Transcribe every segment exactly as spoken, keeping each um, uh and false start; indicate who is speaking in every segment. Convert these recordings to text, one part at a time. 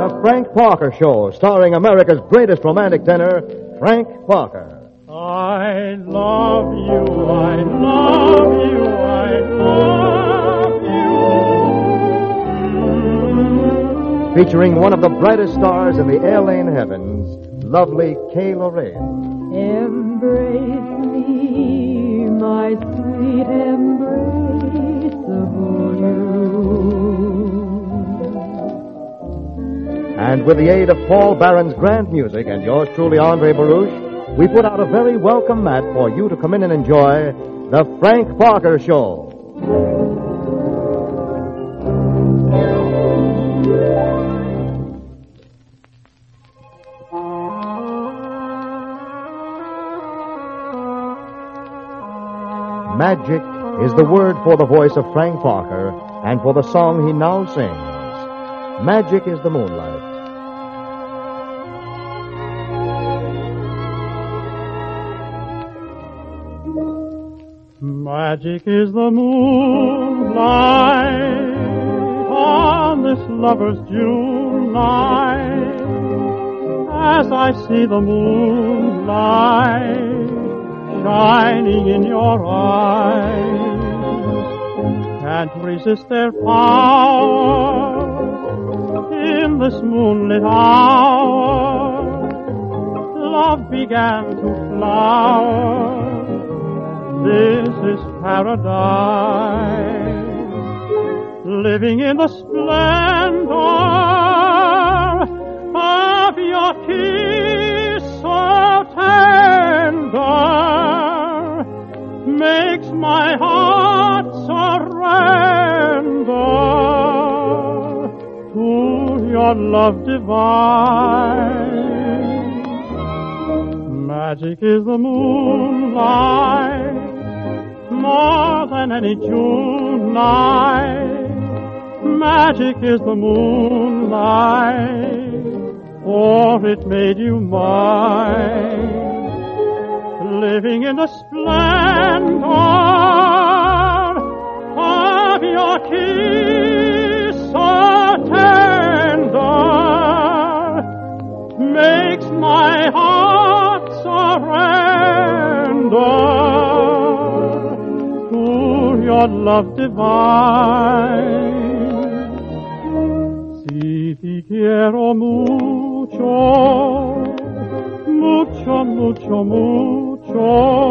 Speaker 1: The Frank Parker Show, starring America's greatest romantic tenor, Frank Parker.
Speaker 2: I love you, I love you, I love you.
Speaker 1: Featuring one of the brightest stars in the air lane heavens, lovely Kay Lorraine.
Speaker 3: Embrace me, my sweet embraceable you.
Speaker 1: And with the aid of Paul Barron's grand music and yours truly, Andre Baruch, we put out a very welcome mat for you to come in and enjoy the Frank Parker Show. Magic is the word for the voice of Frank Parker and for the song he now sings. Magic is the moonlight.
Speaker 2: Magic is the moonlight on this lover's June night. As I see the moonlight shining in your eyes, can't resist their power in this moonlit hour. Love began to flower. This is paradise, living in the splendor of your kiss so tender, makes my heart surrender to your love divine. Magic is the moonlight, more than any June night. Magic is the moonlight, for it made you mine. Living in the splendor of your kiss so tender, makes my heart surrender your love divine. Si te quiero mucho, mucho, mucho, mucho,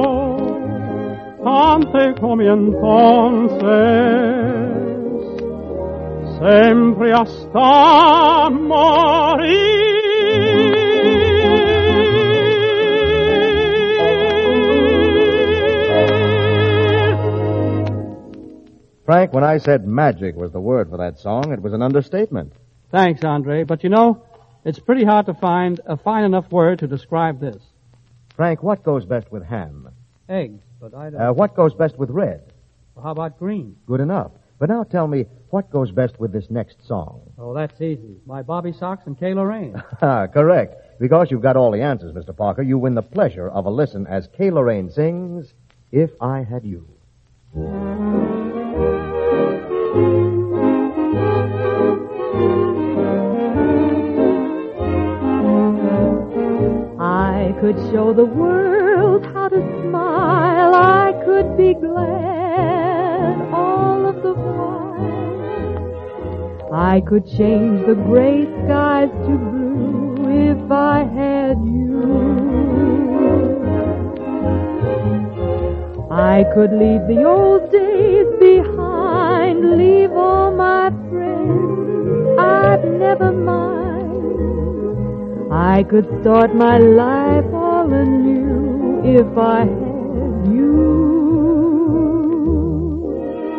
Speaker 2: ante como entonces, siempre hasta morir.
Speaker 1: Frank, when I said magic was the word for that song, it was an understatement.
Speaker 4: Thanks, Andre. But you know, it's pretty hard to find a fine enough word to describe this.
Speaker 1: Frank, what goes best with ham?
Speaker 4: Eggs, but I don't...
Speaker 1: Uh, what goes best with red?
Speaker 4: Well, how about green?
Speaker 1: Good enough. But now tell me, what goes best with this next song?
Speaker 4: Oh, that's easy. My Bobby Sox and Kay Lorraine.
Speaker 1: Correct. Because you've got all the answers, Mister Parker, you win the pleasure of a listen as Kay Lorraine sings, If I Had You.
Speaker 3: I could show the world how to smile. I could be glad all of the while. I could change the gray skies to blue if I had you. I could leave the old days behind, leave all my friends I'd never mind. I could start my life all anew if I had you.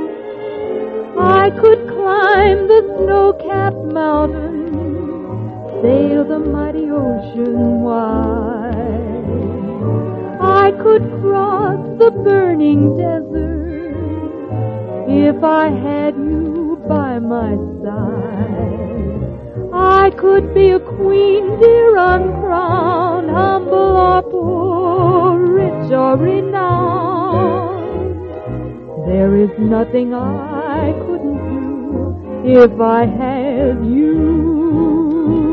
Speaker 3: I could climb the snow-capped mountain, sail the mighty ocean wide. I could cross the burning desert if I had you by my side. I could be a queen, dear, uncrowned, humble or poor, rich or renowned. There is nothing I couldn't do if I had you.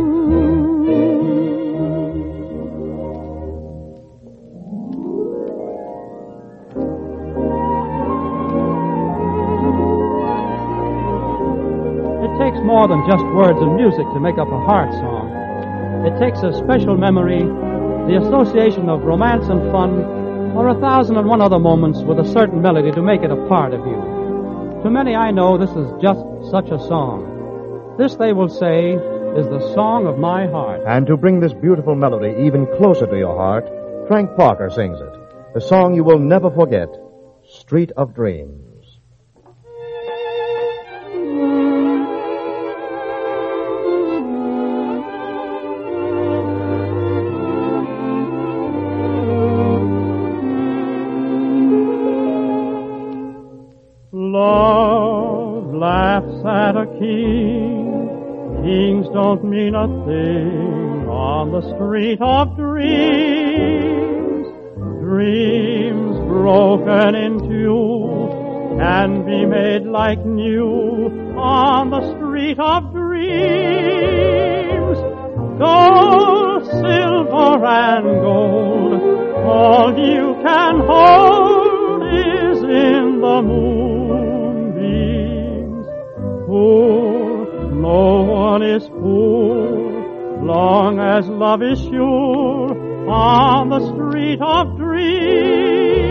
Speaker 4: takes more than just words and music to make up a heart song. It takes a special memory, the association of romance and fun, or a thousand and one other moments with a certain melody to make it a part of you. To many I know this is just such a song. This, they will say, is the song of my heart.
Speaker 1: And to bring this beautiful melody even closer to your heart, Frank Parker sings it. The song you will never forget, Street of Dreams.
Speaker 2: Love laughs at a king. Kings don't mean a thing on the street of dreams. Dreams broken in two can be made like new on the street of dreams. Gold, silver, and gold, all you can hold is in the moonbeams. Fool, no one is fool, long as love is sure on the street of dreams.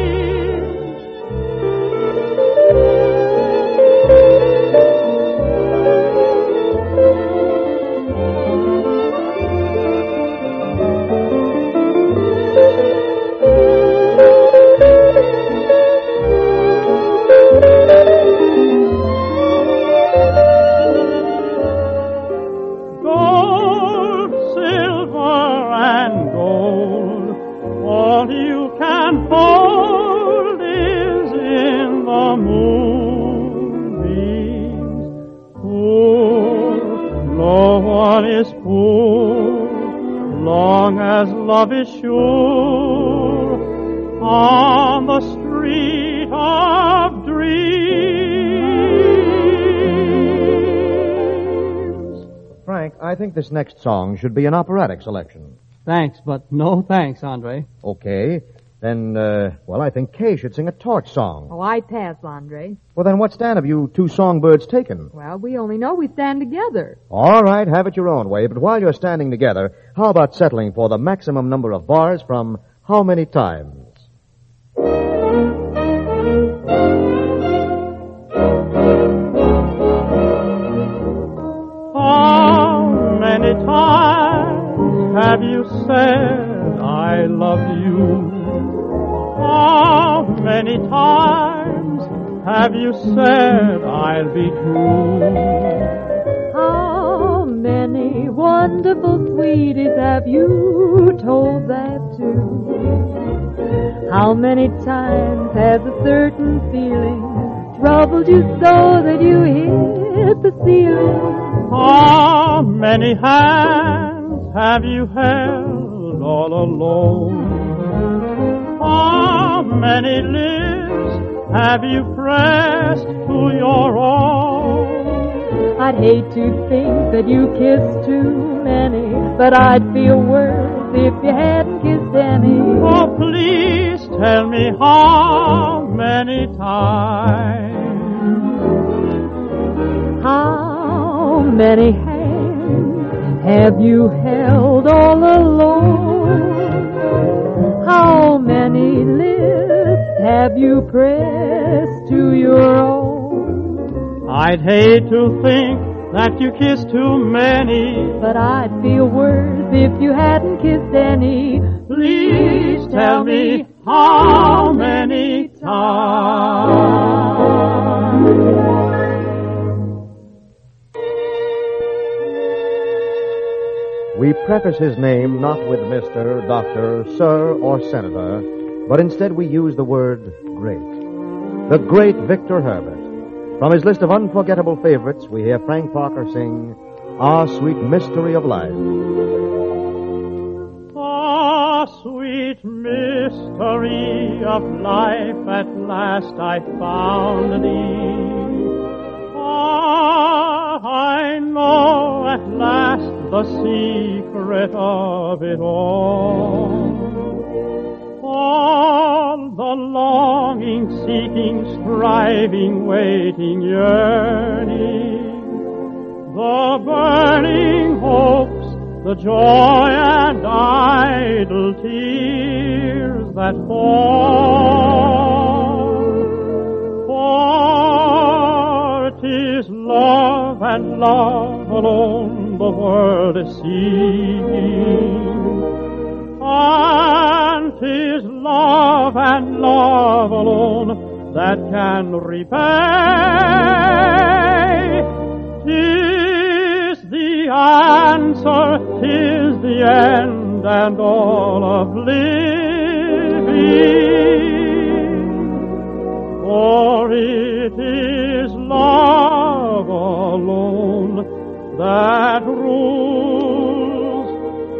Speaker 2: Love is sure on the street of dreams.
Speaker 1: Frank, I think this next song should be an operatic selection.
Speaker 4: Thanks, but no thanks, Andre.
Speaker 1: Okay. Then, uh, well, I think Kay should sing a torch song.
Speaker 3: Oh, I pass, Andre.
Speaker 1: Well, then what stand have you two songbirds taken?
Speaker 3: Well, we only know we stand together.
Speaker 1: All right, have it your own way. But while you're standing together, how about settling for the maximum number of bars from How Many Times?
Speaker 2: How many times have you said I love you? How many times have you said I'll be true?
Speaker 3: How many wonderful sweeties have you told that to? How many times has a certain feeling troubled you so that you hit the ceiling?
Speaker 2: How many hands have you held all alone? How many lips have you pressed to your own?
Speaker 3: I'd hate to think that you kissed too many, but I'd feel worse if you hadn't kissed any.
Speaker 2: Oh, please tell me how many times.
Speaker 3: How many hands have you held all alone? How many lips have you pressed to your own?
Speaker 2: I'd hate to think that you kissed too many,
Speaker 3: but I'd feel worse if you hadn't kissed any.
Speaker 2: Please tell me how many times.
Speaker 1: We preface his name not with Mister, Doctor, Sir, or Senator, but instead we use the word great. The great Victor Herbert. From his list of unforgettable favorites, we hear Frank Parker sing, Ah, Sweet Mystery of Life.
Speaker 2: Ah, sweet mystery of life, at last I found thee. Ah, I know at last the secret of it all. All the longing, seeking, striving, waiting, yearning, the burning hopes, the joy and idle tears that fall. For 'tis love and love alone the world is seeking, and 'tis love and love alone that can repay. 'Tis the answer, 'tis the end and all of living. For it is love alone that rules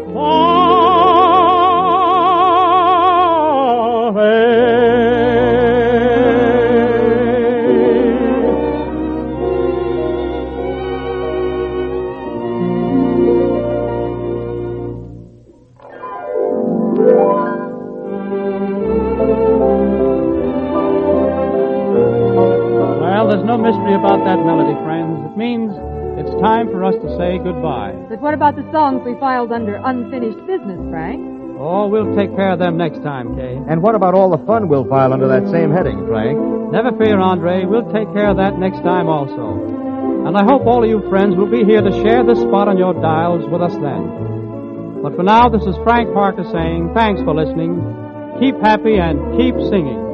Speaker 4: There's no mystery about that melody, friends. It means it's time for us to say goodbye.
Speaker 3: But what about the songs we filed under unfinished business, Frank?
Speaker 4: Oh, we'll take care of them next time, Kay.
Speaker 1: And what about all the fun we'll file under that same heading, Frank?
Speaker 4: Never fear, Andre. We'll take care of that next time also. And I hope all of you friends will be here to share this spot on your dials with us then. But for now, this is Frank Parker saying thanks for listening. Keep happy and keep singing.